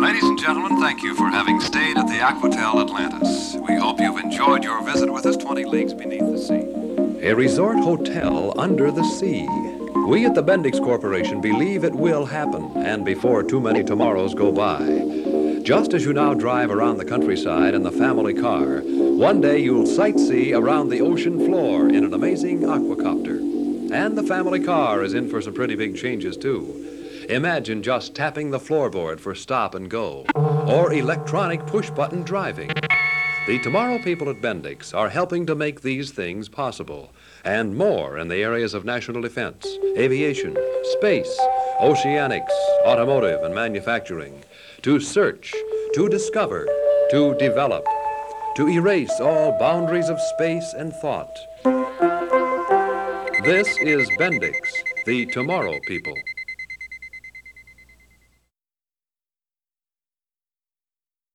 Ladies and gentlemen, thank you for having stayed at the Aquatel Atlantis. We hope you've enjoyed your visit with us 20 leagues beneath the sea. A resort hotel under the sea. We at the Bendix Corporation believe it will happen, and before too many tomorrows go by. Just as you now drive around the countryside in the family car, one day you'll sightsee around the ocean floor in an amazing aquacopter. And the family car is in for some pretty big changes, too. Imagine just tapping the floorboard for stop and go, or electronic push-button driving. The Tomorrow people at Bendix are helping to make these things possible, and more in the areas of national defense, aviation, space, oceanics, automotive, and manufacturing, to search, to discover, to develop, to erase all boundaries of space and thought. This is Bendix, the Tomorrow people.